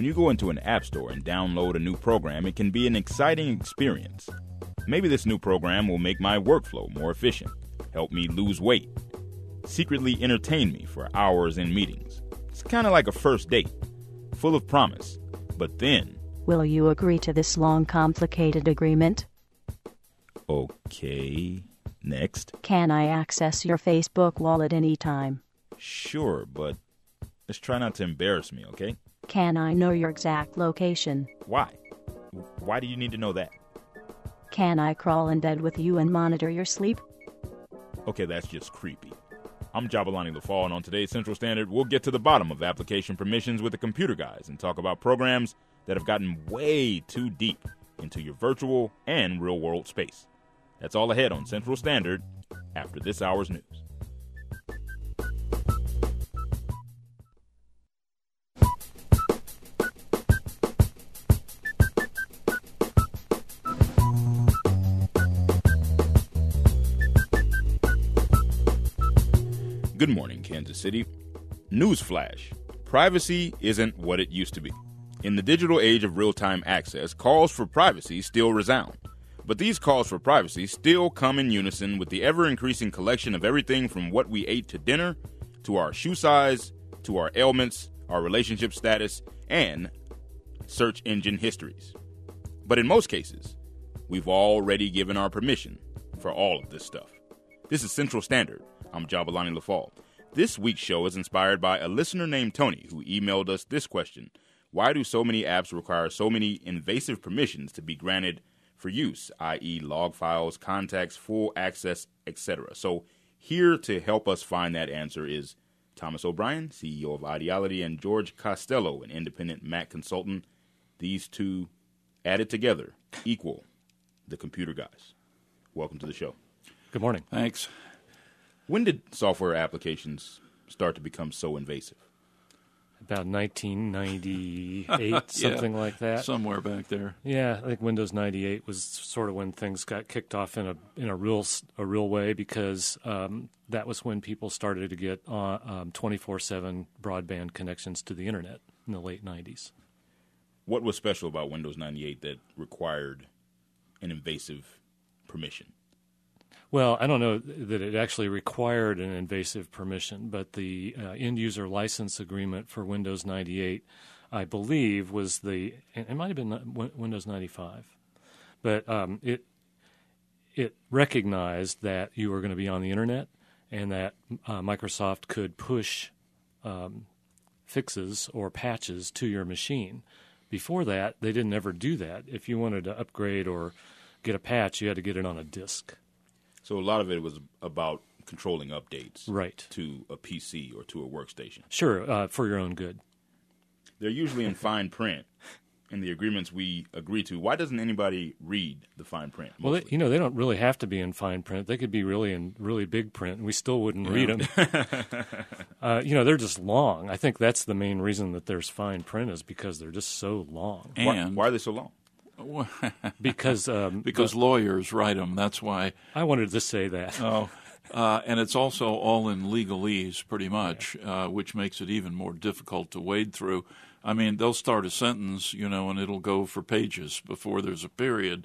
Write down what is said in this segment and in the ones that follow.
When you go into an app store and download a new program, it can be an exciting experience. Maybe this new program will make my workflow more efficient, help me lose weight, secretly entertain me for hours in meetings. It's kind of like a first date, full of promise. But then... Will you agree to this long, complicated agreement? Okay. Next. Can I access your Facebook wallet anytime? Sure, but let's try not to embarrass me, okay? Can I know your exact location? Why? Why do you need to know that? Can I crawl in bed with you and monitor your sleep? Okay, that's just creepy. I'm Jabalani LaFall, and on today's Central Standard, we'll get to the bottom of application permissions with the computer guys and talk about programs that have gotten way too deep into your virtual and real-world space. That's all ahead on Central Standard after this hour's news. Good morning, Kansas City. Newsflash. Privacy isn't what it used to be. In the digital age of real-time access, calls for privacy still resound. But these calls for privacy still come in unison with the ever-increasing collection of everything from what we ate to dinner, to our shoe size, to our ailments, our relationship status, and search engine histories. But in most cases, we've already given our permission for all of this stuff. This is Central Standard. I'm Jabalani LaFall. This week's show is inspired by a listener named Tony who emailed us this question. Why do so many apps require so many invasive permissions to be granted for use, i.e. log files, contacts, full access, etc.? So here to help us find that answer is Thomas O'Brien, CEO of Ideality, and George Costello, an independent Mac consultant. These two added together equal the computer guys. Welcome to the show. Good morning. Thanks. When did software applications start to become so invasive? About 1998, something like that. Somewhere back there. Yeah, I think Windows 98 was sort of when things got kicked off in a real way because that was when people started to get 24/7 broadband connections to the internet in the late 90s. What was special about Windows 98 that required an invasive permission? Well, I don't know that it actually required an invasive permission, but the end-user license agreement for Windows 98, I believe, was it might have been Windows 95, but it recognized that you were going to be on the internet and that Microsoft could push fixes or patches to your machine. Before that, they didn't ever do that. If you wanted to upgrade or get a patch, you had to get it on a disk. So a lot of it was about controlling updates right. to a PC or to a workstation. Sure, for your own good. They're usually in fine print in the agreements we agree to. Why doesn't anybody read the fine print? Well, they don't really have to be in fine print. They could be really in really big print, and we still wouldn't read them. They're just long. I think that's the main reason that there's fine print is because they're just so long. And why are they so long? Because lawyers write them. That's why. I wanted to say that. And it's also all in legalese, pretty much, which makes it even more difficult to wade through. I mean, they'll start a sentence, and it'll go for pages before there's a period.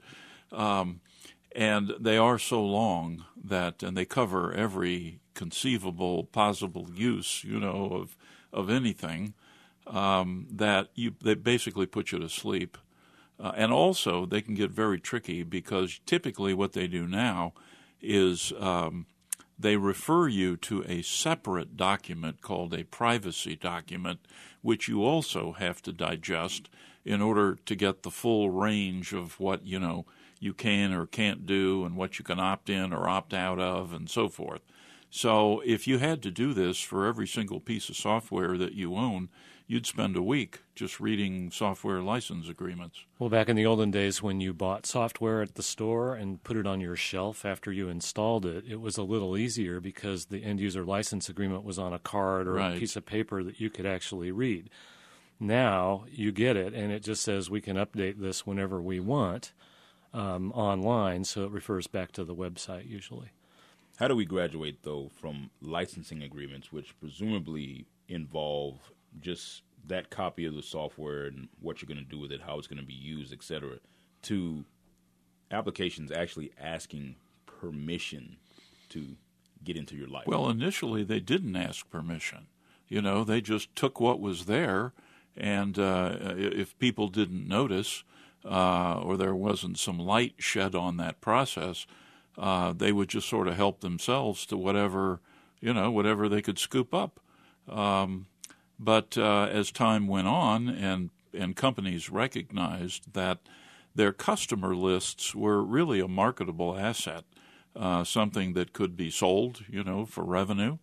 And they are so long and they cover every conceivable possible use, of anything, that they basically put you to sleep. And also, they can get very tricky because typically what they do now is they refer you to a separate document called a privacy document, which you also have to digest in order to get the full range of what, you can or can't do and what you can opt in or opt out of and so forth. So if you had to do this for every single piece of software that you own, you'd spend a week just reading software license agreements. Well, back in the olden days when you bought software at the store and put it on your shelf after you installed it, it was a little easier because the end-user license agreement was on a card or right. a piece of paper that you could actually read. Now you get it, and it just says we can update this whenever we want online, so it refers back to the website usually. How do we graduate, though, from licensing agreements, which presumably involve just that copy of the software and what you're going to do with it, how it's going to be used, etc., to applications actually asking permission to get into your life? Well, initially they didn't ask permission. They just took what was there, and if people didn't notice or there wasn't some light shed on that process, they would just sort of help themselves to whatever they could scoop up. But as time went on and companies recognized that their customer lists were really a marketable asset, something that could be sold, for revenue,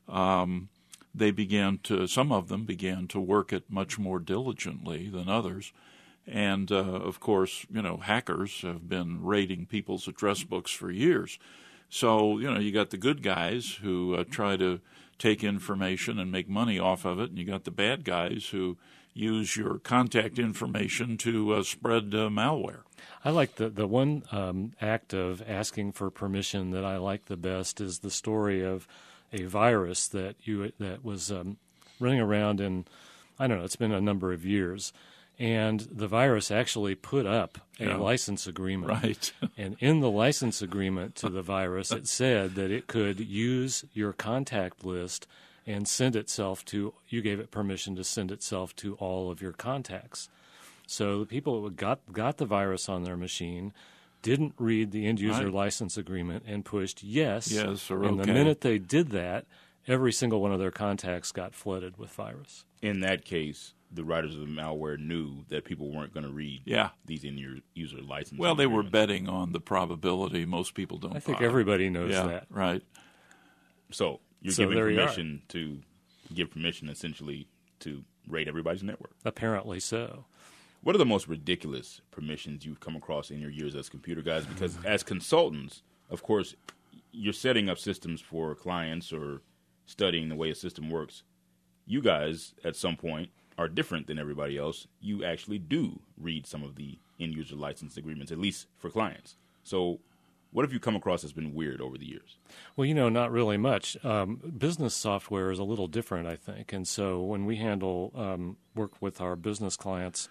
some of them began to work it much more diligently than others. And, of course, hackers have been raiding people's address books for years. So, you got the good guys who try to take information and make money off of it, and you got the bad guys who use your contact information to spread malware. I like the one act of asking for permission that I like the best is the story of a virus that was running around in, I don't know, it's been a number of years. And the virus actually put up a license agreement. Right. And in the license agreement to the virus, it said that it could use your contact list and send itself to, you gave it permission to send itself to all of your contacts. So the people who got the virus on their machine didn't read the end-user license agreement and pushed yes. Or and okay. the minute they did that, every single one of their contacts got flooded with virus. In that case, the writers of the malware knew that people weren't going to read these end-user licenses. Well, they were betting on the probability. Most people don't. I think everybody knows that. Right. So you're giving permission to give permission essentially to raid everybody's network. Apparently so. What are the most ridiculous permissions you've come across in your years as computer guys? Because as consultants, of course, you're setting up systems for clients or studying the way a system works. You guys, at some point, are different than everybody else. You actually do read some of the end-user license agreements, at least for clients. So what have you come across that's been weird over the years? Well, not really much. Business software is a little different, I think. And so when we handle work with our business clients,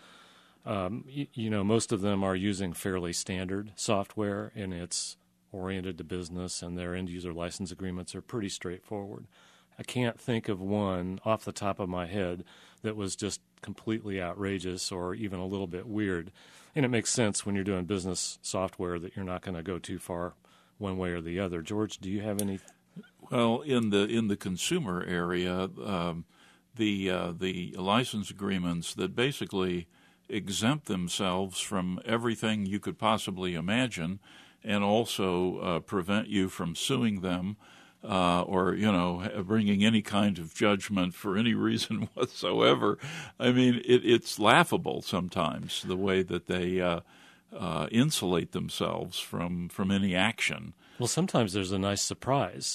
most of them are using fairly standard software, and it's oriented to business, and their end-user license agreements are pretty straightforward. I can't think of one off the top of my head that was just completely outrageous or even a little bit weird. And it makes sense when you're doing business software that you're not going to go too far one way or the other. George, do you have any? Well, in the consumer area, the license agreements that basically exempt themselves from everything you could possibly imagine, and also prevent you from suing them or bringing any kind of judgment for any reason whatsoever. I mean, it's laughable sometimes the way that they insulate themselves from any action. Well, sometimes there's a nice surprise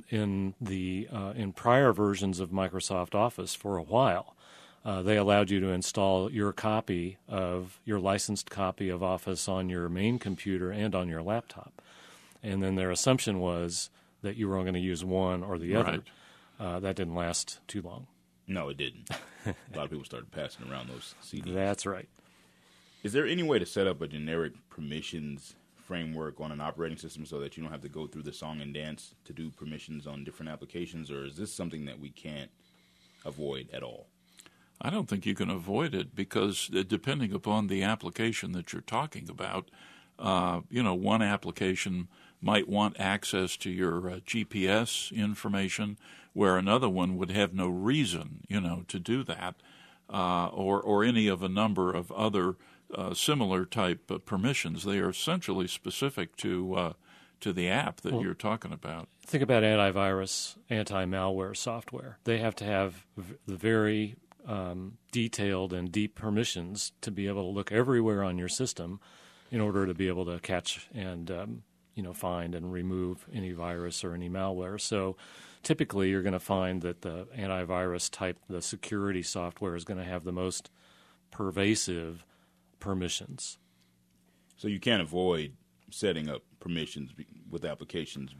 in prior versions of Microsoft Office. For a while, they allowed you to install your licensed copy of Office on your main computer and on your laptop, and then their assumption was that you were only going to use one or the other. Right. That didn't last too long. No, it didn't. A lot of people started passing around those CDs. That's right. Is there any way to set up a generic permissions framework on an operating system so that you don't have to go through the song and dance to do permissions on different applications, or is this something that we can't avoid at all? I don't think you can avoid it because depending upon the application that you're talking about, one application might want access to your GPS information, where another one would have no reason, to do that, or any of a number of other similar type permissions. They are essentially specific to the app that you're talking about. Think about antivirus, anti-malware software. They have to have the very detailed and deep permissions to be able to look everywhere on your system in order to be able to catch and find and remove any virus or any malware. So typically you're going to find that the antivirus type, the security software, is going to have the most pervasive permissions. So you can't avoid setting up permissions with applications, but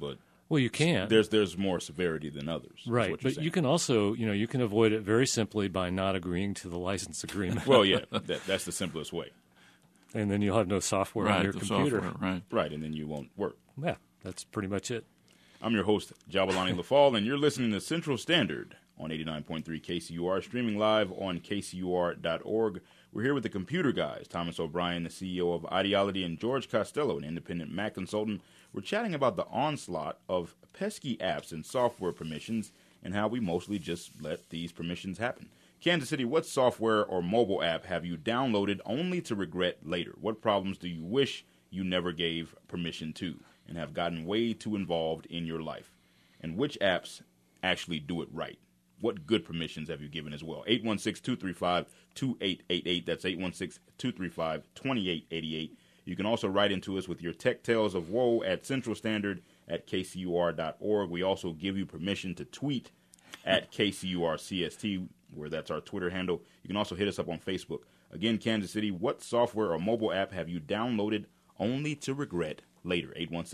Well, you can. There's more severity than others. Right, but you can also, you can avoid it very simply by not agreeing to the license agreement. Well, yeah, that's the simplest way. And then you'll have no software on your computer. Software, right, and then you won't work. Yeah, that's pretty much it. I'm your host, Jabalani Lafall, and you're listening to Central Standard on 89.3 KCUR, streaming live on kcur.org. We're here with the computer guys, Thomas O'Brien, the CEO of Ideality, and George Costello, an independent Mac consultant. We're chatting about the onslaught of pesky apps and software permissions and how we mostly just let these permissions happen. Kansas City, what software or mobile app have you downloaded only to regret later? What problems do you wish you never gave permission to and have gotten way too involved in your life? And which apps actually do it right? What good permissions have you given as well? 816-235-2888. That's 816-235-2888. You can also write into us with your tech tales of woe at centralstandard@kcur.org. We also give you permission to tweet at KCURCST, where that's our Twitter handle. You can also hit us up on Facebook. Again, Kansas City, what software or mobile app have you downloaded only to regret later?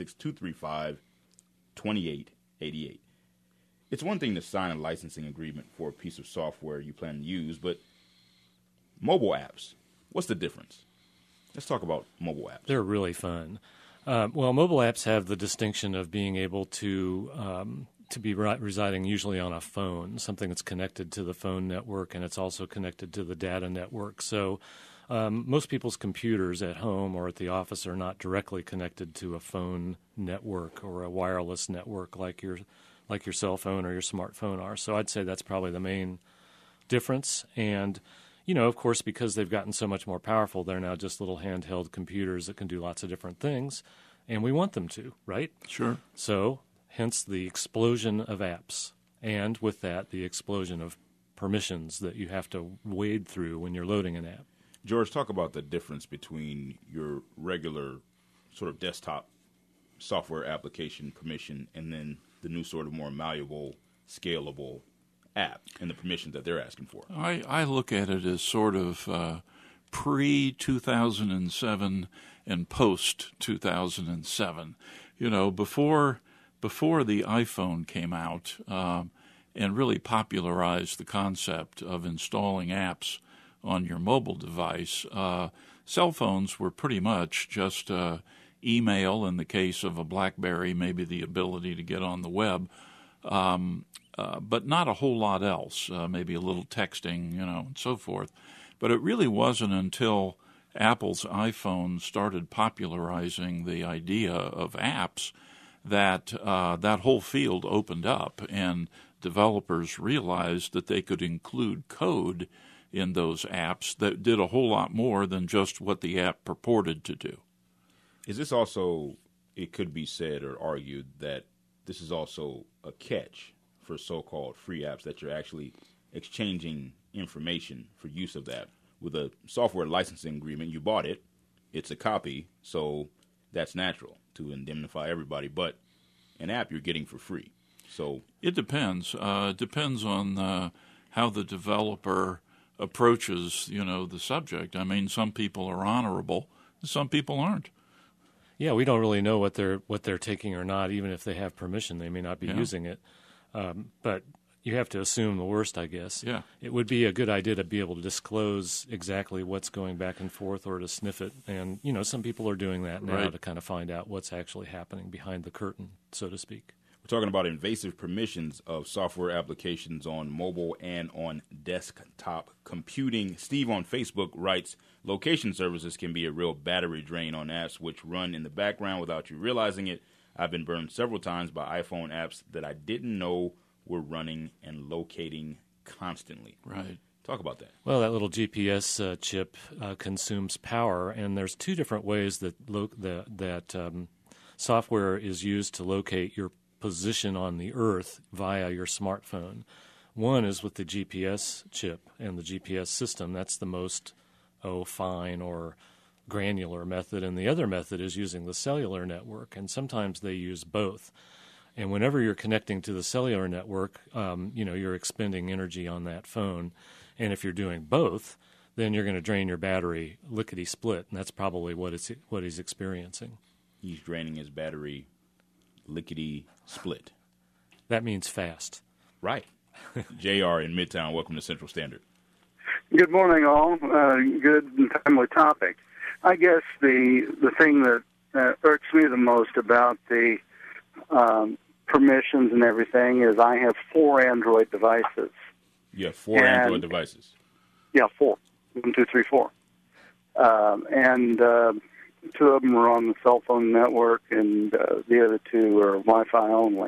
816-235-2888. It's one thing to sign a licensing agreement for a piece of software you plan to use, but mobile apps, what's the difference? Let's talk about mobile apps. They're really fun. Well, mobile apps have the distinction of being able to be residing usually on a phone, something that's connected to the phone network, and it's also connected to the data network. So most people's computers at home or at the office are not directly connected to a phone network or a wireless network like your cell phone or your smartphone are. So I'd say that's probably the main difference. And of course, because they've gotten so much more powerful, they're now just little handheld computers that can do lots of different things, and we want them to, right? Sure. So, hence the explosion of apps, and with that, the explosion of permissions that you have to wade through when you're loading an app. George, talk about the difference between your regular sort of desktop software application permission and then the new sort of more malleable, scalable app and the permissions that they're asking for. I look at it as sort of pre-2007 and post-2007. Before the iPhone came out and really popularized the concept of installing apps on your mobile device, cell phones were pretty much just email, in the case of a BlackBerry, maybe the ability to get on the web, but not a whole lot else, maybe a little texting, and so forth. But it really wasn't until Apple's iPhone started popularizing the idea of apps that that whole field opened up, and developers realized that they could include code in those apps that did a whole lot more than just what the app purported to do. Is this also, it could be said or argued that this is also a catch for so-called free apps, that you're actually exchanging information for use of that? With a software licensing agreement, you bought it, it's a copy, so that's natural to indemnify everybody. But an app you're getting for free. So it depends. Depends on how the developer approaches, the subject. I mean, some people are honorable, some people aren't. Yeah, we don't really know what they're taking or not. Even if they have permission, they may not be using it. But you have to assume the worst, I guess. Yeah. It would be a good idea to be able to disclose exactly what's going back and forth, or to sniff it. And some people are doing that now to kind of find out what's actually happening behind the curtain, so to speak. We're talking about invasive permissions of software applications on mobile and on desktop computing. Steve on Facebook writes, location services can be a real battery drain on apps which run in the background without you realizing it. I've been burned several times by iPhone apps that I didn't know were running and locating constantly. Right. Talk about that. Well, that little GPS chip consumes power, and there's two different ways that software is used to locate your position on the earth via your smartphone. One is with the GPS chip and the GPS system. That's the most fine or granular method, and the other method is using the cellular network, and sometimes they use both. And whenever you're connecting to the cellular network, you're expending energy on that phone, and if you're doing both, then you're going to drain your battery lickety-split, and that's probably what he's experiencing. He's draining his battery lickety split. That means fast. Right. JR in Midtown, welcome to Central Standard. Good morning, all. Good and timely topic. I guess the thing that irks me the most about the permissions and everything is I have 4 Android devices. You have 4 Android devices? Yeah, 4. 1, 2, 3, 4. And 2 of them are on the cell phone network, and the other 2 are Wi-Fi only.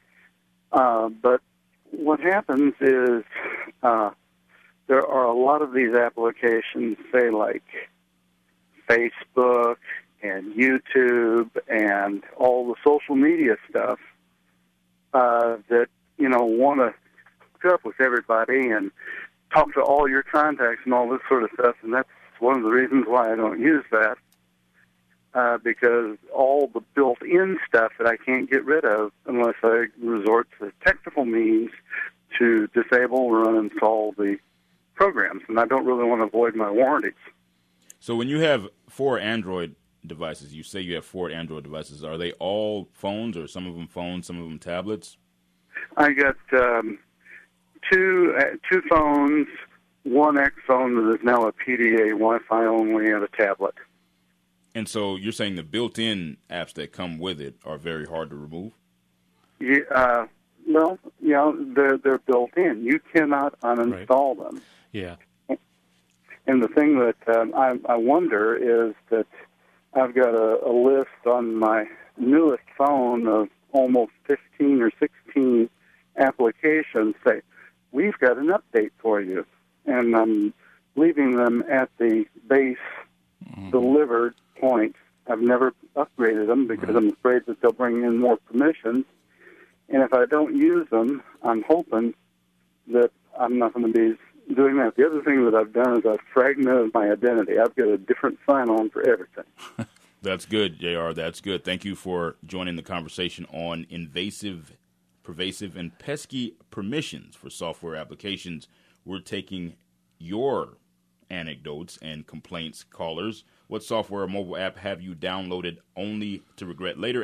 But what happens is there are a lot of these applications, say like Facebook and YouTube and all the social media stuff that, want to hook up with everybody and talk to all your contacts and all this sort of stuff. And that's one of the reasons why I don't use that, because all the built-in stuff that I can't get rid of unless I resort to technical means to disable or uninstall the programs. And I don't really want to avoid my warranties. So when you have 4 Android devices, you say you have 4 Android devices. Are they all phones, or some of them phones, some of them tablets? I got two phones, 1 X phone that is now a PDA, Wi-Fi only, and a tablet. And so you're saying the built-in apps that come with it are very hard to remove? Yeah, they're built in. You cannot uninstall them. Yeah. And the thing that I wonder is that I've got a list on my newest phone of almost 15 or 16 applications say, we've got an update for you. And I'm leaving them at the base delivered point. I've never upgraded them because I'm afraid that they'll bring in more permissions. And if I don't use them, I'm hoping that I'm not going to be doing that. The other thing that I've done is I've fragmented my identity. I've got a different sign-on for everything. That's good, JR. That's good. Thank you for joining the conversation on invasive, pervasive, and pesky permissions for software applications. We're taking your anecdotes and complaints, callers. What software or mobile app have you downloaded only to regret later?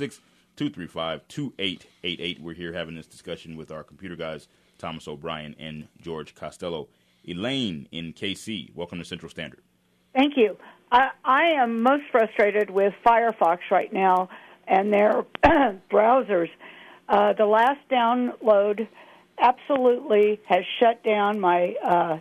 816-235-2888. We're here having this discussion with our computer guys, Thomas O'Brien and George Costello. Elaine in KC, welcome to Central Standard. Thank you. I am most frustrated with Firefox right now and their browsers. The last download absolutely has shut down my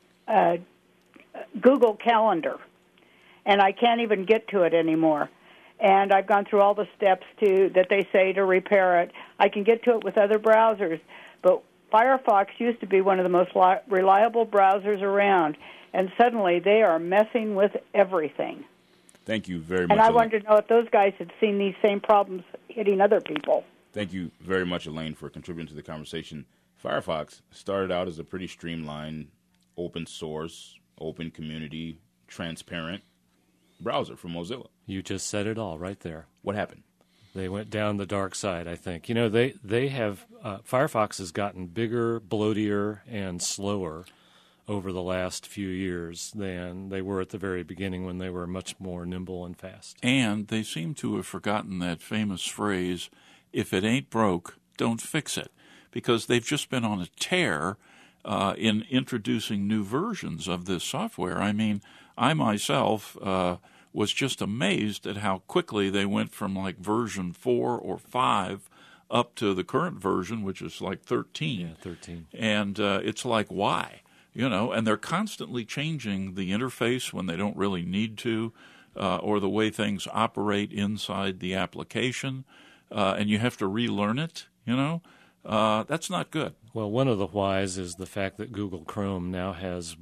Google Calendar, and I can't even get to it anymore. And I've gone through all the steps that they say to repair it. I can get to it with other browsers, but Firefox used to be one of the most reliable browsers around, and suddenly they are messing with everything. Thank you very much. And I wanted to know if those guys had seen these same problems hitting other people. Thank you very much, Elaine, for contributing to the conversation. Firefox started out as a pretty streamlined, open source, open community, transparent browser for Mozilla. You just said it all right there. What happened? They went down the dark side, I think. They have Firefox has gotten bigger, bloatier, and slower over the last few years than they were at the very beginning when they were much more nimble and fast. And they seem to have forgotten that famous phrase, if it ain't broke, don't fix it, because they've just been on a tear in introducing new versions of this software. I mean, I myself was just amazed at how quickly they went from like version 4 or 5 up to the current version, which is like 13. Yeah, 13. And it's like, why? And they're constantly changing the interface when they don't really need to, or the way things operate inside the application, and you have to relearn it, That's not good. Well, one of the whys is the fact that Google Chrome now has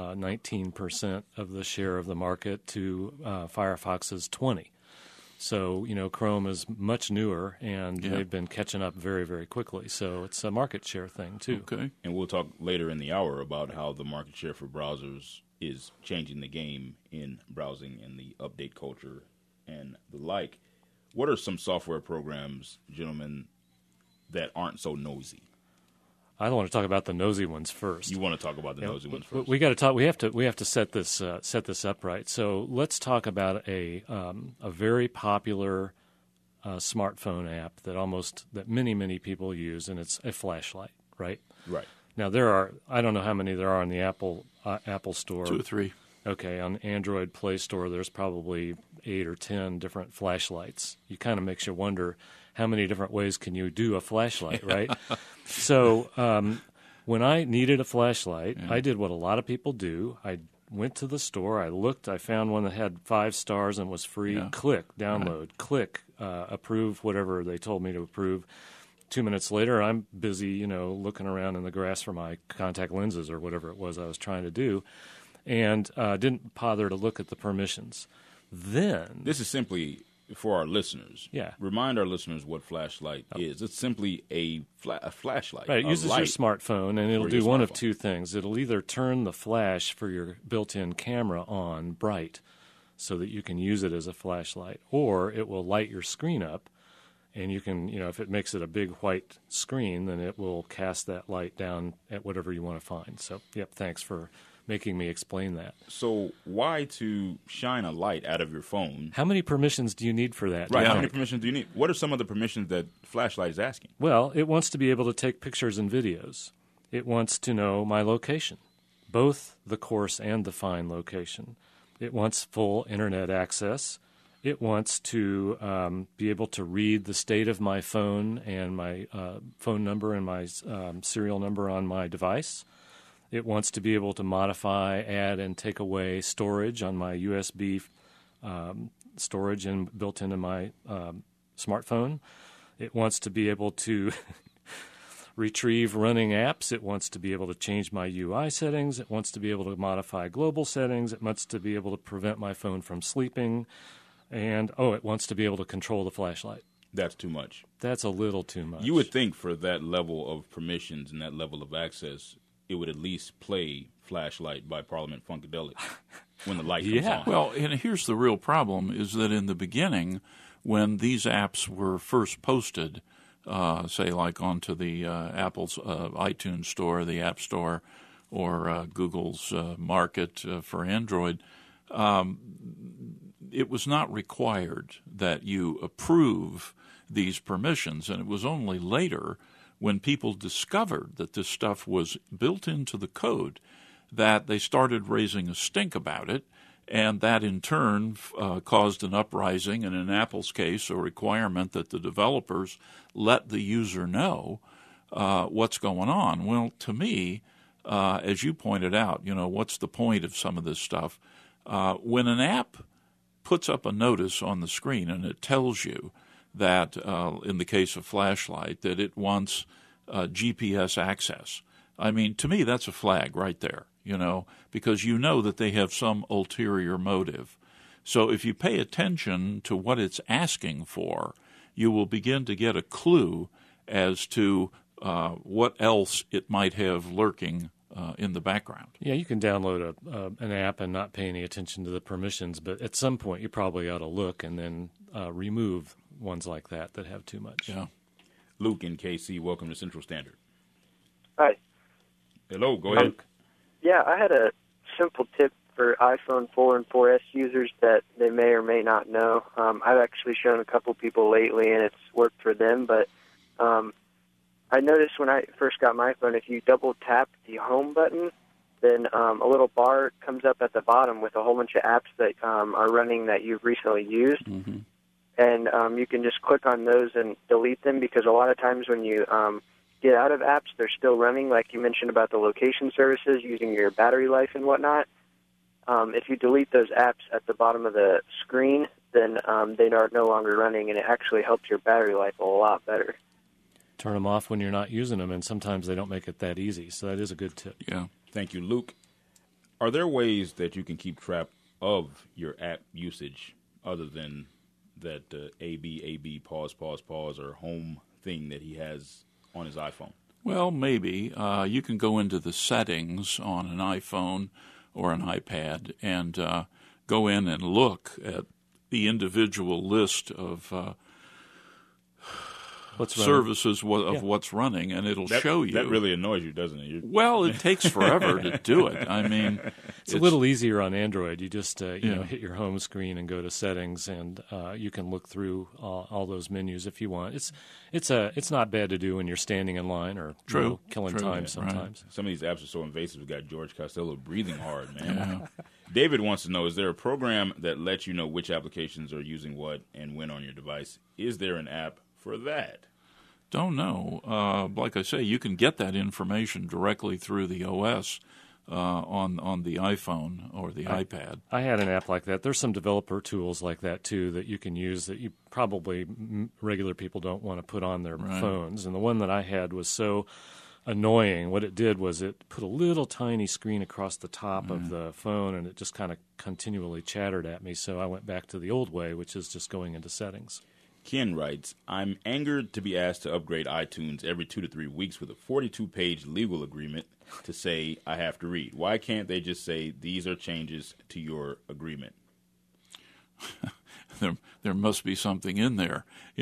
19% of the share of the market to Firefox's 20%. So, Chrome is much newer, and they've been catching up very, very quickly. So it's a market share thing, too. Okay. And we'll talk later in the hour about how the market share for browsers is changing the game in browsing and the update culture and the like. What are some software programs, gentlemen, that aren't so nosy? I don't want to talk about the nosy ones first. You want to talk about the nosy ones first? We got to talk. We have to set this up right. So let's talk about a very popular smartphone app that many people use, and it's a flashlight, right? Right. Now I don't know how many there are in the Apple Store. 2 or 3. Okay, on the Android Play Store, there's probably 8 or 10 different flashlights. You kind of makes you wonder how many different ways can you do a flashlight, right? So when I needed a flashlight, I did what a lot of people do. I went to the store, I looked, I found one that had 5 stars and was free. Yeah. Click, download, click, approve whatever they told me to approve. 2 minutes later, I'm busy, looking around in the grass for my contact lenses or whatever it was I was trying to do, and didn't bother to look at the permissions. Then This is simply for our listeners. Yeah. Remind our listeners what flashlight is. It's simply a flashlight. Right, it uses your smartphone, and it'll do one of 2 things. It'll either turn the flash for your built-in camera on bright so that you can use it as a flashlight, or it will light your screen up, and you can, if it makes it a big white screen, then it will cast that light down at whatever you want to find. So, thanks for making me explain that. So why to shine a light out of your phone? How many permissions do you need for that? Right, how many permissions do you need? What are some of the permissions that flashlight is asking? Well, it wants to be able to take pictures and videos. It wants to know my location, both the coarse and the fine location. It wants full internet access. It wants to be able to read the state of my phone and my phone number and my serial number on my device. It wants to be able to modify, add, and take away storage on my USB storage and built into my smartphone. It wants to be able to retrieve running apps. It wants to be able to change my UI settings. It wants to be able to modify global settings. It wants to be able to prevent my phone from sleeping. And, it wants to be able to control the flashlight. That's too much. That's a little too much. You would think for that level of permissions and that level of access, it would at least play Flashlight by Parliament Funkadelic when the light comes on. Well, and here's the real problem is that in the beginning, when these apps were first posted, say like onto the Apple's iTunes Store, the App Store, or Google's Market for Android, it was not required that you approve these permissions, and it was only later when people discovered that this stuff was built into the code that they started raising a stink about it, and that in turn caused an uprising, and in Apple's case, a requirement that the developers let the user know what's going on. Well, to me, as you pointed out, what's the point of some of this stuff? When an app puts up a notice on the screen and it tells you that, in the case of Flashlight, that it wants GPS access. I mean, to me, that's a flag right there, because that they have some ulterior motive. So if you pay attention to what it's asking for, you will begin to get a clue as to what else it might have lurking in the background. Yeah, you can download an app and not pay any attention to the permissions, but at some point you probably ought to look and then remove ones like that have too much. Yeah. Luke in KC, welcome to Central Standard. Hi. Hello, go ahead. Yeah, I had a simple tip for iPhone 4 and 4S users that they may or may not know. I've actually shown a couple people lately, and it's worked for them, but I noticed when I first got my phone, if you double-tap the home button, then a little bar comes up at the bottom with a whole bunch of apps that are running that you've recently used. Mm-hmm. And you can just click on those and delete them, because a lot of times when you get out of apps, they're still running, like you mentioned about the location services, using your battery life and whatnot. If you delete those apps at the bottom of the screen, then they are no longer running, and it actually helps your battery life a lot better. Turn them off when you're not using them, and sometimes they don't make it that easy. So that is a good tip. Yeah. Thank you, Luke. Are there ways that you can keep track of your app usage other than that AB, pause, or home thing that he has on his iPhone? Well, maybe. You can go into the settings on an iPhone or an iPad and go in and look at the individual list of services of what's running, and it'll show you. That really annoys you, doesn't it? Well, it takes forever to do it. I mean, It's a little easier on Android. You just hit your home screen and go to settings, and you can look through all those menus if you want. It's not bad to do when you're standing in line or killing time sometimes. Right. Some of these apps are so invasive. We've got George Costello breathing hard, man. David wants to know, is there a program that lets you know which applications are using what and when on your device? Is there an app for that? Don't know. Like I say, you can get that information directly through the OS on the iPhone or the iPad. I had an app like that. There's some developer tools like that, too, that you can use that you probably regular people don't want to put on their phones. And the one that I had was so annoying. What it did was it put a little tiny screen across the top of the phone, and it just kind of continually chattered at me. So I went back to the old way, which is just going into settings. Ken writes, I'm angered to be asked to upgrade iTunes every 2 to 3 weeks with a 42-page legal agreement to say I have to read. Why can't they just say these are changes to your agreement? There must be something in there,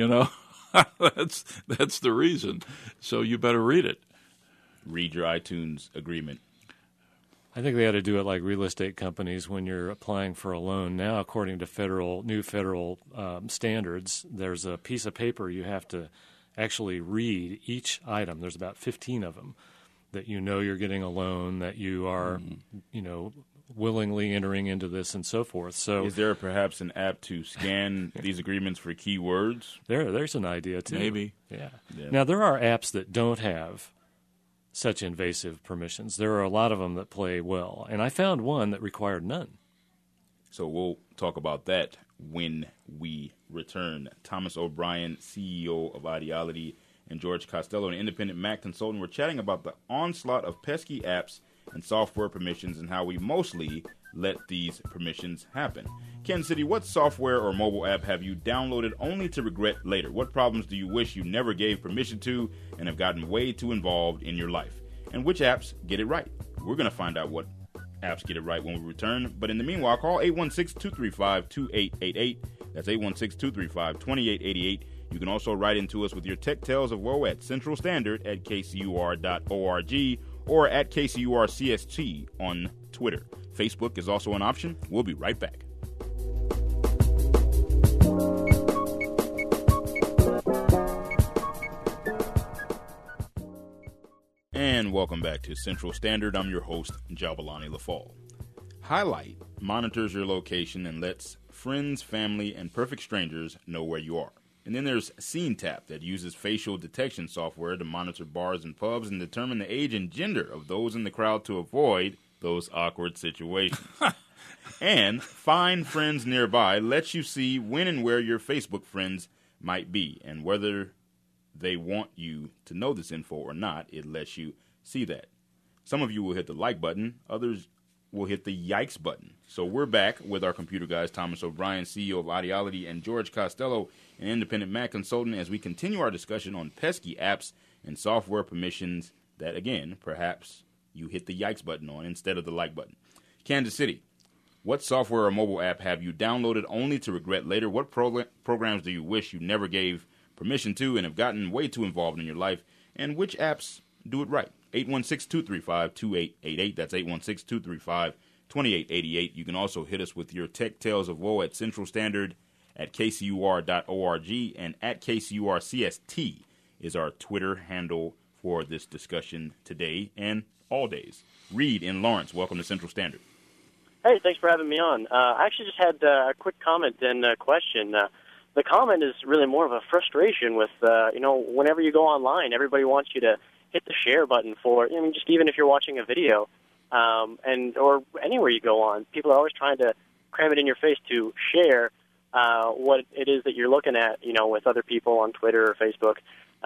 That's the reason. So you better read it. Read your iTunes agreement. I think they ought to do it like real estate companies when you're applying for a loan. Now, according to new federal standards, there's a piece of paper you have to actually read each item. There's about 15 of them that you're getting a loan, that you are, willingly entering into this and so forth. So, is there perhaps an app to scan these agreements for keywords? There's an idea too. Maybe. Yeah. Now there are apps that don't have such invasive permissions. There are a lot of them that play well, and I found one that required none. So we'll talk about that when we return. Thomas O'Brien, CEO of Ideality, and George Costello, an independent Mac consultant. We're chatting about the onslaught of pesky apps and software permissions and how we mostly let these permissions happen. Kansas City, what software or mobile app have you downloaded only to regret later? What problems do you wish you never gave permission to and have gotten way too involved in your life? And which apps get it right? We're going to find out what apps get it right when we return. But in the meanwhile, call 816-235-2888. That's 816-235-2888. You can also write into us with your tech tales of woe at Central Standard at kcur.org or at KCURCST on Twitter. Facebook is also an option. We'll be right back. And welcome back to Central Standard. I'm your host, Jabalani Lafall. Highlight monitors your location and lets friends, family, and perfect strangers know where you are. And then there's SceneTap that uses facial detection software to monitor bars and pubs and determine the age and gender of those in the crowd to avoid those awkward situations. And Find Friends Nearby lets you see when and where your Facebook friends might be and whether they want you to know this info or not. It lets you see that. Some of you will hit the like button. Others will hit the yikes button. So we're back with our computer guys, Thomas O'Brien, CEO of Ideality, and George Costello, an independent Mac consultant, as we continue our discussion on pesky apps and software permissions that, again, perhaps you hit the yikes button on instead of the like button. Kansas City, what software or mobile app have you downloaded only to regret later? What programs do you wish you never gave permission to and have gotten way too involved in your life? And which apps do it right? 816-235-2888. That's 816-235-2888. You can also hit us with your tech tales of woe at Central Standard at kcur.org, and at KCURCST is our Twitter handle for this discussion today and all days. Reed in Lawrence, welcome to Central Standard. Hey, thanks for having me on. I actually just had a quick comment and a question. The comment is really more of a frustration with, whenever you go online, everybody wants you to hit the share button for, just even if you're watching a video, or anywhere you go on, people are always trying to cram it in your face to share what it is that you're looking at, with other people on Twitter or Facebook.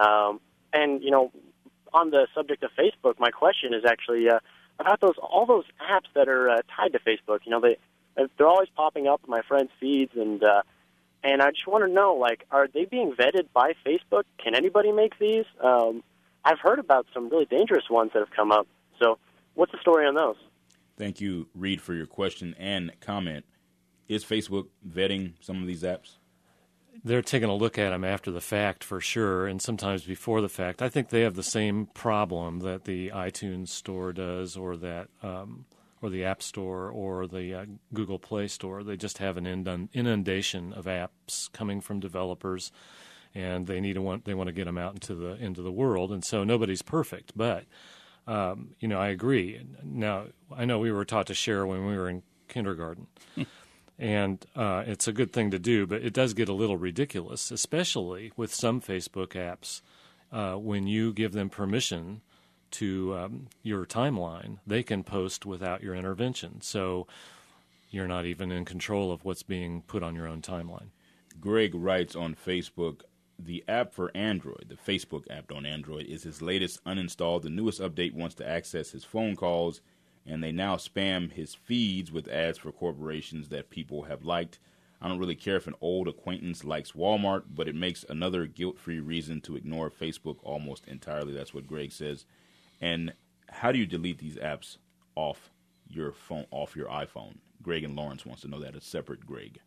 On the subject of Facebook, my question is actually about all those apps that are tied to Facebook. They're always popping up in my friends' feeds, and I just want to know, are they being vetted by Facebook? Can anybody make these? I've heard about some really dangerous ones that have come up. So what's the story on those? Thank you, Reed, for your question and comment. Is Facebook vetting some of these apps? They're taking a look at them after the fact for sure, and sometimes before the fact. I think they have the same problem that the iTunes Store does or that the App Store or the Google Play Store. They just have an inundation of apps coming from developers, and they want to get them out into the world. And so nobody's perfect, but I agree. Now I know we were taught to share when we were in kindergarten. And it's a good thing to do, but it does get a little ridiculous, especially with some Facebook apps. When you give them permission to your timeline, they can post without your intervention. So you're not even in control of what's being put on your own timeline. Greg writes on Facebook, the app for Android, the Facebook app on Android, is his latest uninstalled. The newest update wants to access his phone calls, and they now spam his feeds with ads for corporations that people have liked. I don't really care if an old acquaintance likes Walmart, but it makes another guilt-free reason to ignore Facebook almost entirely. That's what Greg says. And how do you delete these apps off your phone, off your iPhone? Greg and Lawrence wants to know that. A separate Greg.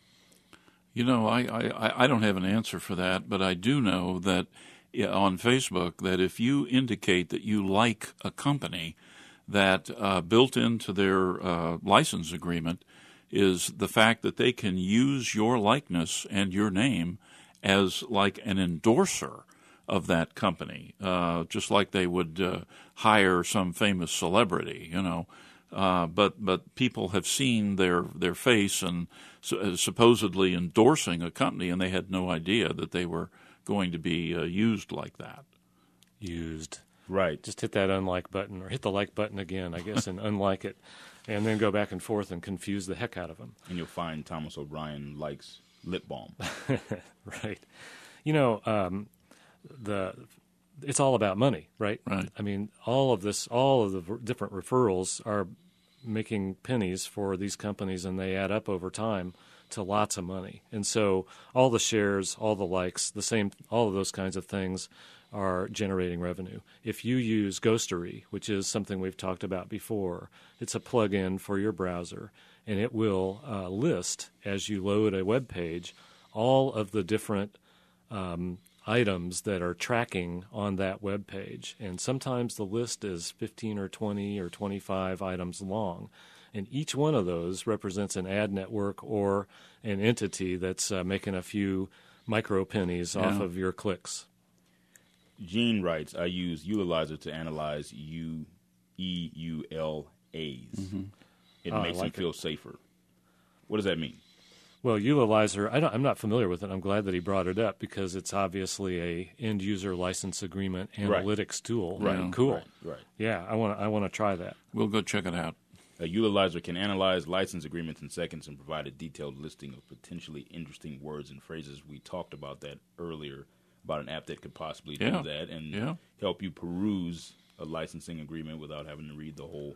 I don't have an answer for that, but I do know that on Facebook that if you indicate that you like a company, that built into their license agreement is the fact that they can use your likeness and your name as like an endorser of that company, just like they would hire some famous celebrity, But people have seen their face and supposedly endorsing a company, and they had no idea that they were going to be used like that. Used. Right. Just hit that unlike button, or hit the like button again, I guess, and unlike it, and then go back and forth and confuse the heck out of them. And you'll find Thomas O'Brien likes lip balm. Right. It's all about money, right? Right. I mean, all of the different referrals are making pennies for these companies, and they add up over time to lots of money. And so all the shares, all the likes, all of those kinds of things are generating revenue. If you use Ghostery, which is something we've talked about before, it's a plug-in for your browser, and it will list, as you load a web page, all of the different items that are tracking on that web page. And sometimes the list is 15 or 20 or 25 items long. And each one of those represents an ad network or an entity that's making a few micro pennies off of your clicks. Gene writes, I use Utilizer to analyze EULAs. Mm-hmm. It makes me feel safer. What does that mean? Well, Utilizer, I'm not familiar with it. I'm glad that he brought it up because it's obviously a end-user license agreement analytics tool. Right. Cool. Right. Yeah, I want to try that. We'll go check it out. A Utilizer can analyze license agreements in seconds and provide a detailed listing of potentially interesting words and phrases. We talked about that earlier, about an app that could possibly do that and help you peruse a licensing agreement without having to read the whole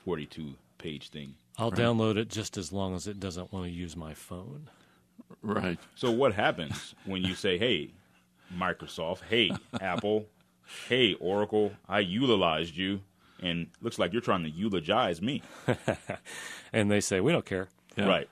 42-page thing. I'll download it just as long as it doesn't want to use my phone. Right. So what happens when you say, hey, Microsoft, hey, Apple, hey, Oracle, I utilized you, and looks like you're trying to eulogize me. And they say, we don't care. Yeah. Right.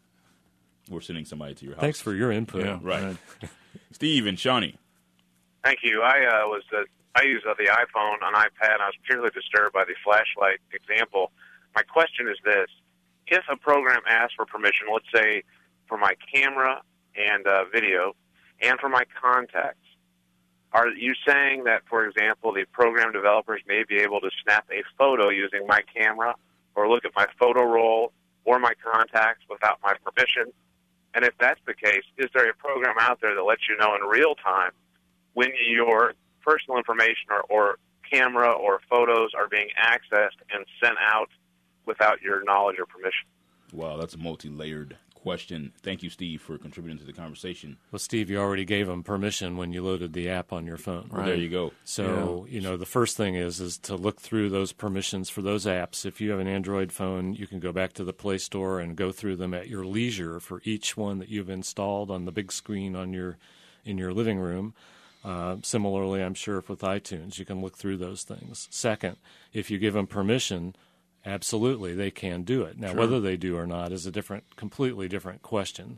We're sending somebody to your house. Thanks for your input. Yeah, right. Steve and Shawnee. Thank you. I use the iPhone on iPad, and I was particularly disturbed by the flashlight example. My question is this. If a program asks for permission, let's say for my camera and video and for my contacts, are you saying that, for example, the program developers may be able to snap a photo using my camera or look at my photo roll or my contacts without my permission? And if that's the case, is there a program out there that lets you know in real time when your personal information or camera or photos are being accessed and sent out without your knowledge or permission? Wow, that's a multi-layered question. Thank you, Steve, for contributing to the conversation. Well, Steve, you already gave them permission when you loaded the app on your phone. Right. Well, there you go. So, the first thing is to look through those permissions for those apps. If you have an Android phone, you can go back to the Play Store and go through them at your leisure for each one that you've installed on the big screen in your living room. Similarly, I'm sure with iTunes, you can look through those things. Second, if you give them permission, absolutely, they can do it. Now, whether they do or not is a completely different question.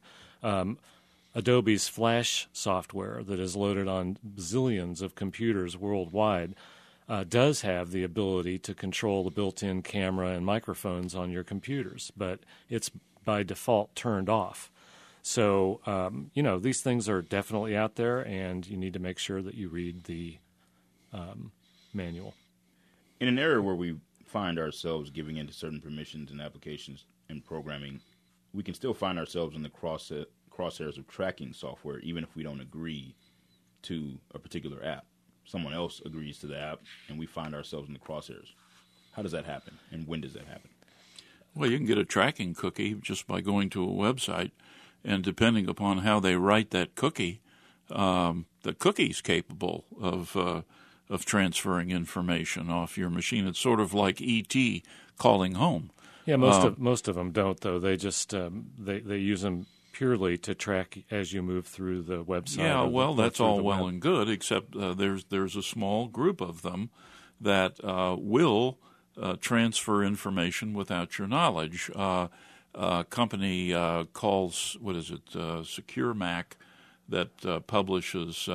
Adobe's Flash software that is loaded on zillions of computers worldwide does have the ability to control the built-in camera and microphones on your computers, but it's by default turned off. So, these things are definitely out there, and you need to make sure that you read the manual. In an area where we find ourselves giving into certain permissions and applications and programming, we can still find ourselves in the crosshairs of tracking software, even if we don't agree to a particular app. Someone else agrees to the app, and we find ourselves in the crosshairs. How does that happen, and when does that happen? Well, you can get a tracking cookie just by going to a website, and depending upon how they write that cookie, the cookie's capable of transferring information off your machine. It's sort of like E.T. calling home. Yeah, most of them don't, though. They just they use them purely to track as you move through the website. Yeah, well, that's all well and good, except there's a small group of them that will transfer information without your knowledge. A company calls, Secure Mac, that publishes,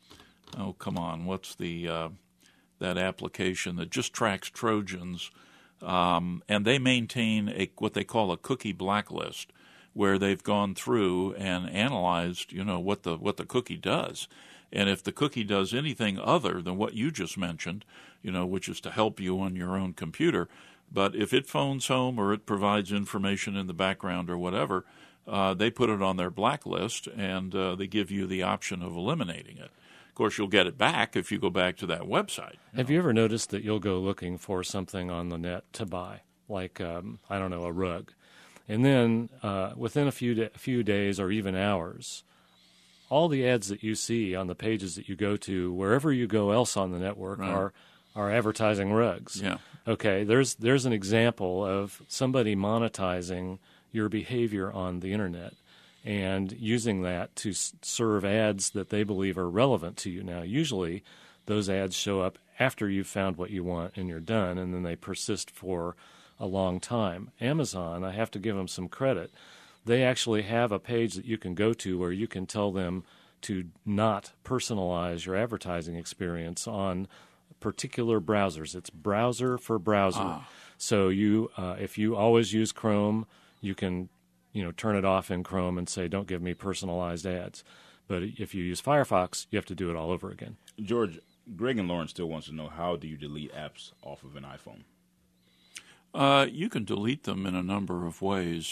what's that application that just tracks Trojans, and they maintain what they call a cookie blacklist, where they've gone through and analyzed, what the cookie does. And if the cookie does anything other than what you just mentioned, which is to help you on your own computer, but if it phones home or it provides information in the background or whatever, they put it on their blacklist, and they give you the option of eliminating it. Of course, you'll get it back if you go back to that website. Have you ever noticed that you'll go looking for something on the net to buy, like, a rug? And then within a few days or even hours, all the ads that you see on the pages that you go to, wherever you go else on the network, right, are advertising rugs. Yeah. Okay, there's an example of somebody monetizing your behavior on the internet and using that to serve ads that they believe are relevant to you. Now, usually those ads show up after you've found what you want and you're done, and then they persist for a long time. Amazon, I have to give them some credit. They actually have a page that you can go to where you can tell them to not personalize your advertising experience on particular browsers. It's browser for browser. So you, if you always use Chrome, you can, turn it off in Chrome and say, don't give me personalized ads. But if you use Firefox, you have to do it all over again. George, Greg and Lauren still wants to know, how do you delete apps off of an iPhone? You can delete them in a number of ways.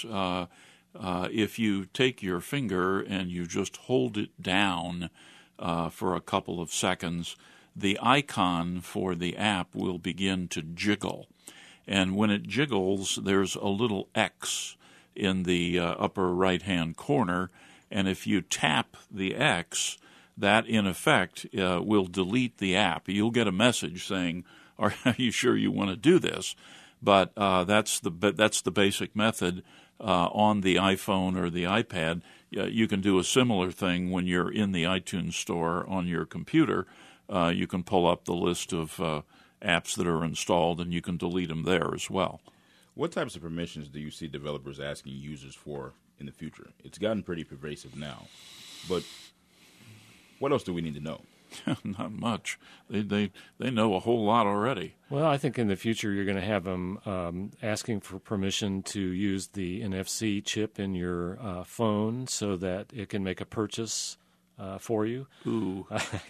If you take your finger and you just hold it down for a couple of seconds, the icon for the app will begin to jiggle. And when it jiggles, there's a little X in the upper right-hand corner. And if you tap the X, that, in effect, will delete the app. You'll get a message saying, are you sure you want to do this? But that's the basic method on the iPhone or the iPad. You can do a similar thing when you're in the iTunes store on your computer. You can pull up the list of apps that are installed, and you can delete them there as well. What types of permissions do you see developers asking users for in the future? It's gotten pretty pervasive now, but what else do we need to know? Not much. They know a whole lot already. Well, I think in the future you're going to have them asking for permission to use the NFC chip in your phone so that it can make a purchase for you. Ooh.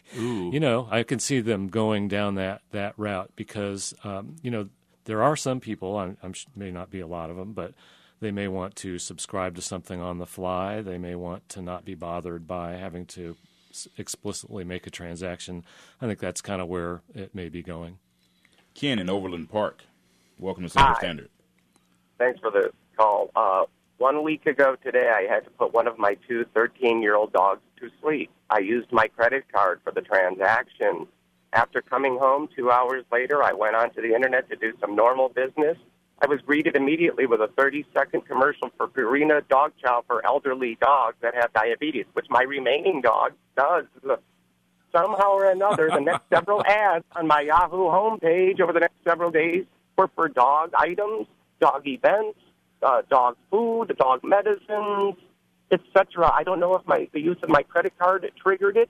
I can see them going down that route because, there are some people, may not be a lot of them, but they may want to subscribe to something on the fly. They may want to not be bothered by having to explicitly make a transaction. I think that's kind of where it may be going. Ken in Overland Park, welcome to Central Standard. Thanks for the call. 1 week ago today, I had to put one of my two 13-year-old dogs to sleep. I used my credit card for the transaction. After coming home 2 hours later, I went onto the Internet to do some normal business. I was greeted immediately with a 30-second commercial for Purina dog chow for elderly dogs that have diabetes, which my remaining dog does. Somehow or another, the next several ads on my Yahoo homepage over the next several days were for dog items, dog events, dog food, dog medicines, etc. I don't know if the use of my credit card triggered it,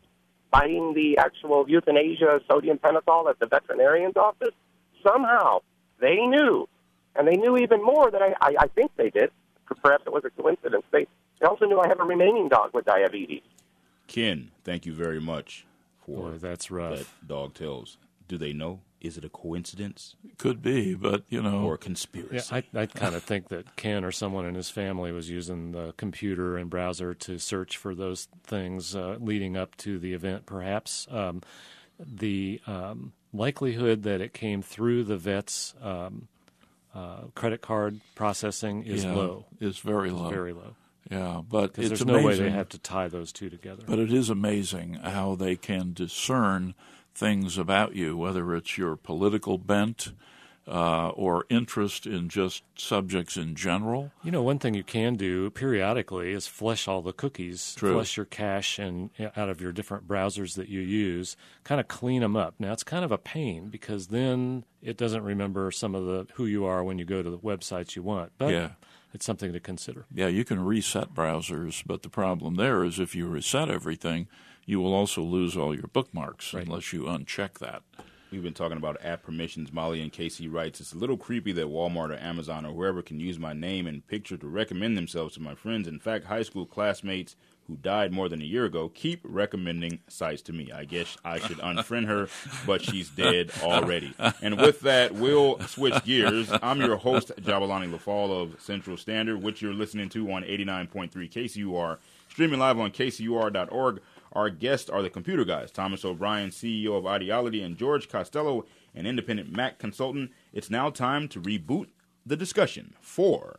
buying the actual euthanasia sodium pentothal at the veterinarian's office, somehow they knew, and they knew even more than I think they did. Perhaps it was a coincidence. They also knew I have a remaining dog with diabetes. Ken, thank you very much for that's rough. that dog tales. Do they know? Is it a coincidence? Could be, but, Or a conspiracy? Yeah, I kind of think that Ken or someone in his family was using the computer and browser to search for those things leading up to the event, perhaps. The likelihood that it came through the vet's credit card processing is low. It's very low. It's very low. Yeah, but it's there's amazing. no way they have to tie those two together. But it is amazing how they can discern things about you, whether it's your political bent or interest in just subjects in general. You know, one thing you can do periodically is flush all the cookies, True. flush your cache and out of your different browsers that you use, kind of clean them up. Now, it's kind of a pain because then it doesn't remember some of the who you are when you go to the websites you want. But it's something to consider. Yeah, you can reset browsers, but the problem there is if you reset everything, you will also lose all your bookmarks unless you uncheck that. We've been talking about app permissions. Molly and Casey writes, it's a little creepy that Walmart or Amazon or whoever can use my name and picture to recommend themselves to my friends. In fact, high school classmates who died more than a year ago keep recommending sites to me. I guess I should unfriend her, but she's dead already. And with that, we'll switch gears. I'm your host, Jabalani Lafall of Central Standard, which you're listening to on 89.3 KCUR, streaming live on kcur.org. Our guests are the computer guys, Thomas O'Brien, CEO of Ideology, and George Costello, an independent Mac consultant. It's now time to reboot the discussion for...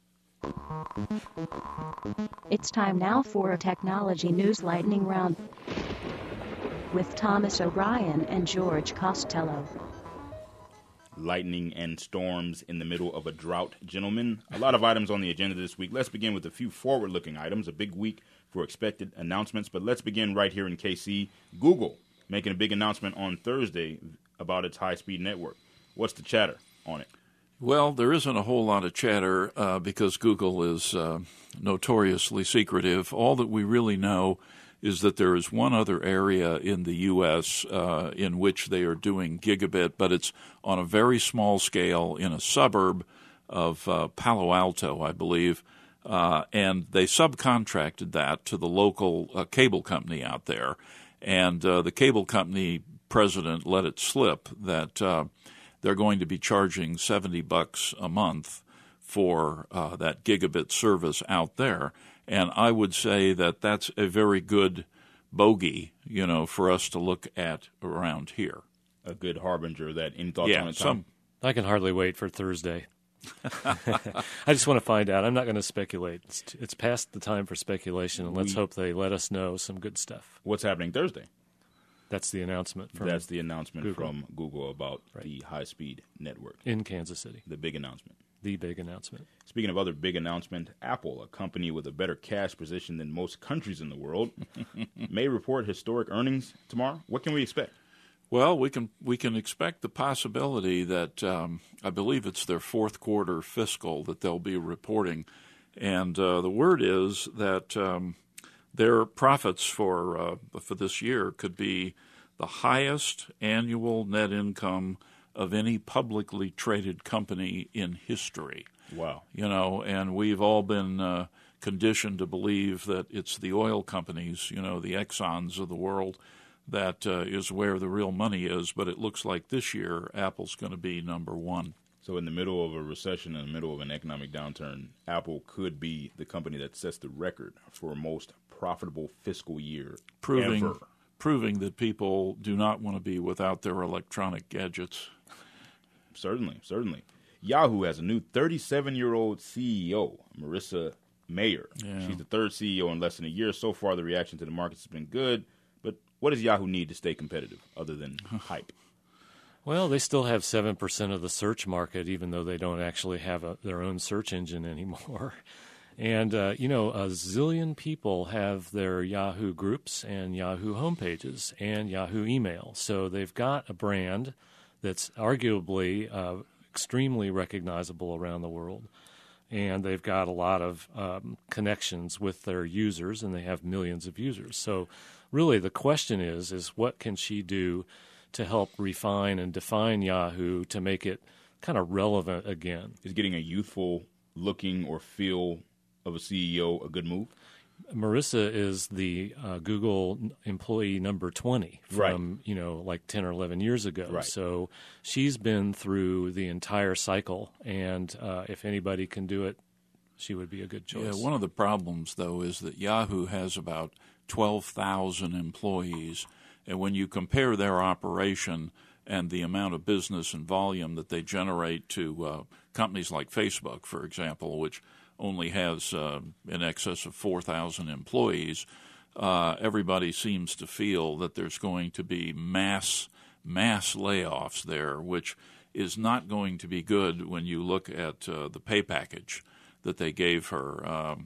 It's time now for a technology news lightning round with Thomas O'Brien and George Costello. Lightning and storms in the middle of a drought, gentlemen. A lot of items on the agenda this week. Let's begin with a few forward-looking items. A big week for expected announcements, but let's begin right here in KC. Google making a big announcement on Thursday about its high-speed network. What's the chatter on it? Well, there isn't a whole lot of chatter because Google is notoriously secretive. All that we really know is that there is one other area in the U.S. In which they are doing gigabit, but it's on a very small scale in a suburb of Palo Alto, I believe, and they subcontracted that to the local cable company out there. And the cable company president let it slip that they're going to be charging $70 a month for that gigabit service out there. And I would say that that's a very good bogey, for us to look at around here. A good harbinger that any thoughts on it? I can hardly wait for Thursday. I just want to find out. I'm not going to speculate. It's past the time for speculation, and let's hope they let us know some good stuff. What's happening Thursday? That's the announcement from Google about the high-speed network. In Kansas City. The big announcement. The big announcement. Speaking of other big announcement, Apple, a company with a better cash position than most countries in the world, may report historic earnings tomorrow. What can we expect? Well, we can expect the possibility that I believe it's their fourth quarter fiscal that they'll be reporting, and the word is that their profits for this year could be the highest annual net income of any publicly traded company in history. Wow. And we've all been conditioned to believe that it's the oil companies, the Exxons of the world, that is where the real money is. But it looks like this year Apple's going to be number one. So in the middle of a recession, in the middle of an economic downturn, Apple could be the company that sets the record for most profitable fiscal year ever. Proving that people do not want to be without their electronic gadgets. Certainly. Yahoo has a new 37-year-old CEO, Marissa Mayer. Yeah. She's the third CEO in less than a year. So far, the reaction to the markets has been good. But what does Yahoo need to stay competitive other than hype? Well, they still have 7% of the search market, even though they don't actually have their own search engine anymore. And, a zillion people have their Yahoo groups and Yahoo homepages and Yahoo email. So they've got a brand that's arguably extremely recognizable around the world. And they've got a lot of connections with their users, and they have millions of users. So really the question is what can she do to help refine and define Yahoo to make it kind of relevant again? Is getting a youthful looking or feel of a CEO a good move? Marissa is the Google employee number 20 from, like 10 or 11 years ago. Right. So she's been through the entire cycle, and if anybody can do it, she would be a good choice. Yeah, one of the problems, though, is that Yahoo has about 12,000 employees, and when you compare their operation and the amount of business and volume that they generate to companies like Facebook, for example, which only has in excess of 4,000 employees, everybody seems to feel that there's going to be mass layoffs there, which is not going to be good when you look at the pay package that they gave her.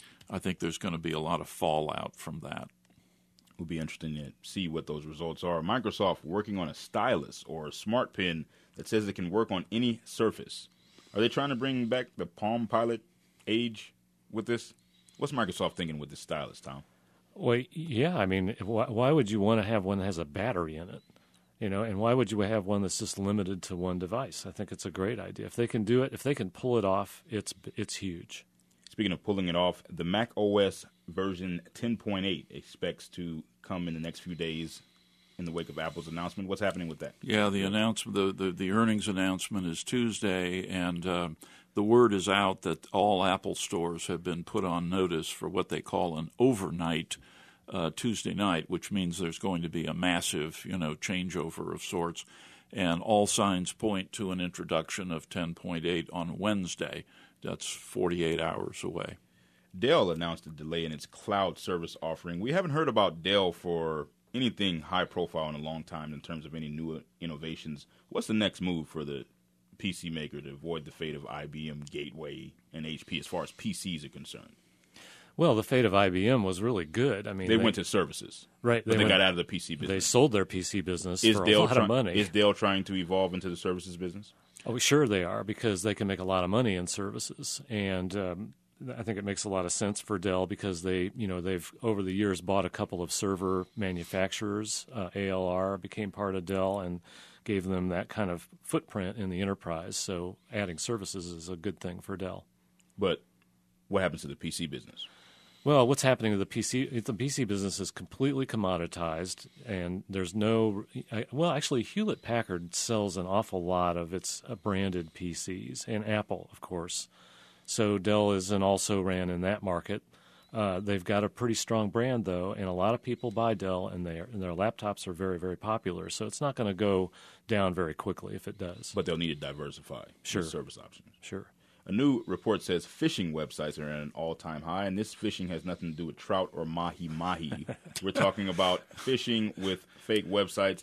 I think there's going to be a lot of fallout from that. It will be interesting to see what those results are. Microsoft working on a stylus or a smart pen that says it can work on any surface. Are they trying to bring back the Palm Pilot age with this? What's Microsoft thinking with this stylus, Tom? Well, yeah, I mean, why would you want to have one that has a battery in it? And why would you have one that's just limited to one device? I think it's a great idea. If they can do it, if they can pull it off, it's huge. Speaking of pulling it off, the Mac OS version 10.8 expects to come in the next few days in the wake of Apple's announcement. What's happening with that? Yeah, the announcement, the earnings announcement is Tuesday, and the word is out that all Apple stores have been put on notice for what they call an overnight Tuesday night, which means there's going to be a massive, changeover of sorts, and all signs point to an introduction of 10.8 on Wednesday. That's 48 hours away. Dell announced a delay in its cloud service offering. We haven't heard about Dell for anything high profile in a long time in terms of any new innovations. What's the next move for the PC maker to avoid the fate of IBM, Gateway, and HP as far as PCs are concerned? Well, the fate of IBM was really good. I mean, they went to services, right? But they got out of the PC business. They sold their PC business for a lot of money. Is Dell trying to evolve into the services business? Oh, sure they are, because they can make a lot of money in services, and I think it makes a lot of sense for Dell because they've over the years bought a couple of server manufacturers. ALR became part of Dell and gave them that kind of footprint in the enterprise. So adding services is a good thing for Dell. But what happens to the PC business? Well, what's happening to the PC? The PC business is completely commoditized, and there's no. Well, actually, Hewlett-Packard sells an awful lot of its branded PCs, and Apple, of course. So Dell is an also-ran in that market. They've got a pretty strong brand, though, and a lot of people buy Dell, and their laptops are very, very popular. So it's not going to go down very quickly if it does. But they'll need to diversify service options. Sure. A new report says phishing websites are at an all-time high, and this phishing has nothing to do with trout or mahi-mahi. We're talking about phishing with fake websites,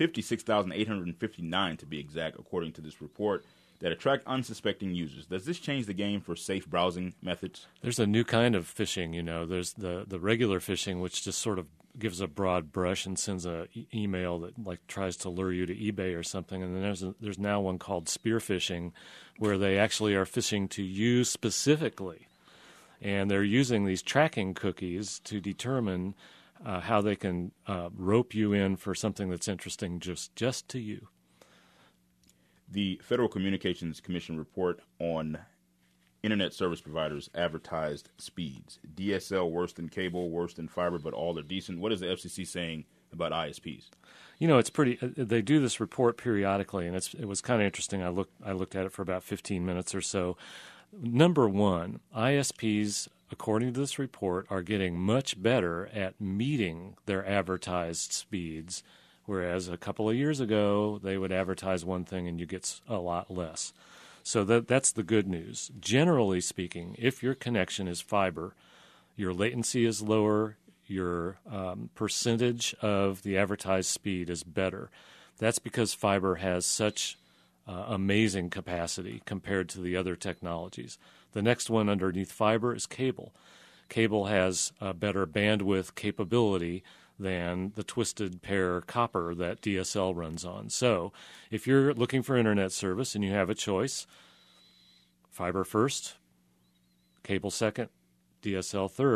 56,859 to be exact, according to this report, that attract unsuspecting users. Does this change the game for safe browsing methods? There's a new kind of phishing, There's the regular phishing, which just sort of gives a broad brush and sends an email that tries to lure you to eBay or something. And then there's now one called spear phishing, where they actually are phishing to you specifically, and they're using these tracking cookies to determine how they can rope you in for something that's interesting just to you. The Federal Communications Commission report on Internet service providers' advertised speeds. DSL worse than cable, worse than fiber, but all are decent. What is the FCC saying about ISPs? It's pretty. They do this report periodically, and it was kind of interesting. I looked at it for about 15 minutes or so. Number one, ISPs, according to this report, are getting much better at meeting their advertised speeds, whereas a couple of years ago they would advertise one thing and you get a lot less. So that's the good news. Generally speaking, if your connection is fiber, your latency is lower, your percentage of the advertised speed is better. That's because fiber has such amazing capacity compared to the other technologies. The next one underneath fiber is cable. Cable has a better bandwidth capability than the twisted pair copper that DSL runs on. So if you're looking for internet service and you have a choice, fiber first, cable second, DSL third,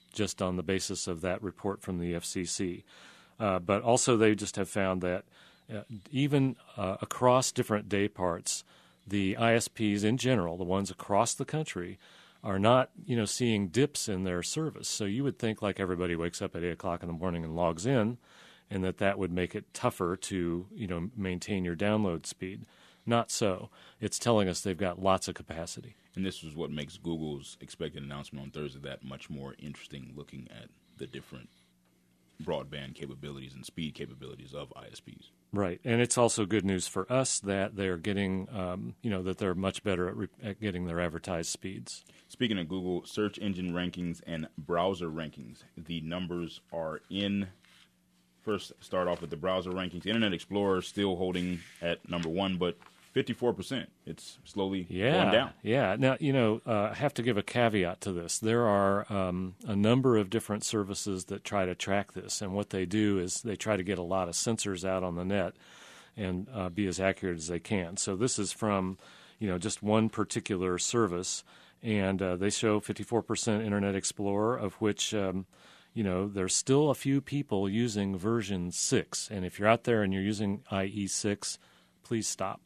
just on the basis of that report from the FCC. But also they just have found that even across different day parts, the ISPs in general, the ones across the country, are not, seeing dips in their service. So you would think like everybody wakes up at 8 o'clock in the morning and logs in, and that would make it tougher to, maintain your download speed. Not so. It's telling us they've got lots of capacity. And this is what makes Google's expected announcement on Thursday that much more interesting, looking at the different broadband capabilities and speed capabilities of ISPs. Right, and it's also good news for us that they're getting, that they're much better at getting their advertised speeds. Speaking of Google search engine rankings and browser rankings, the numbers are in. First, start off with the browser rankings. Internet Explorer still holding at number 1, but 54%. It's slowly going down. Yeah. Now, I have to give a caveat to this. There are a number of different services that try to track this, and what they do is they try to get a lot of sensors out on the net and be as accurate as they can. So this is from, just one particular service, and they show 54% Internet Explorer, of which there's still a few people using version 6. And if you're out there and you're using IE6, please stop.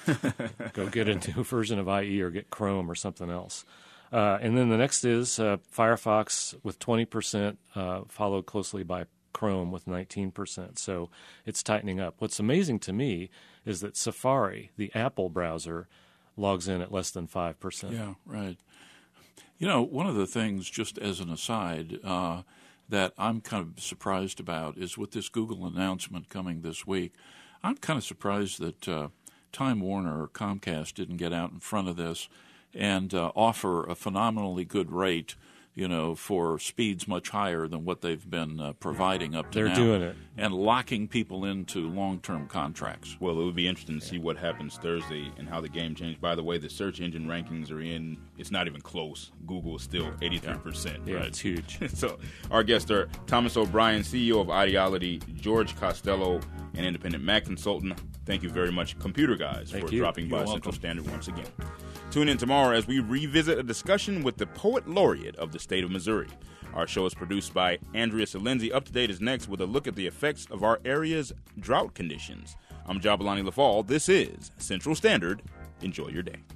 Go get a new version of IE or get Chrome or something else. And then the next is Firefox with 20%, followed closely by Chrome with 19%. So it's tightening up. What's amazing to me is that Safari, the Apple browser, logs in at less than 5%. Yeah, right. One of the things, just as an aside, that I'm kind of surprised about is with this Google announcement coming this week, I'm kind of surprised that Time Warner or Comcast didn't get out in front of this and offer a phenomenally good rate, for speeds much higher than what they've been providing up to now. They're doing it. And locking people into long-term contracts. Well, it would be interesting to see what happens Thursday and how the game changed. By the way, the search engine rankings are in. It's not even close. Google is still 83%. Yeah, right? It's huge. So our guests are Thomas O'Brien, CEO of Ideality, George Costello, an independent Mac consultant. Thank you very much, Computer Guys, for dropping by Central Standard once again. Tune in tomorrow as we revisit a discussion with the Poet Laureate of the state of Missouri. Our show is produced by Andrea Salenzi. Up to Date is next with a look at the effects of our area's drought conditions. I'm Jabalani Lafall. This is Central Standard. Enjoy your day.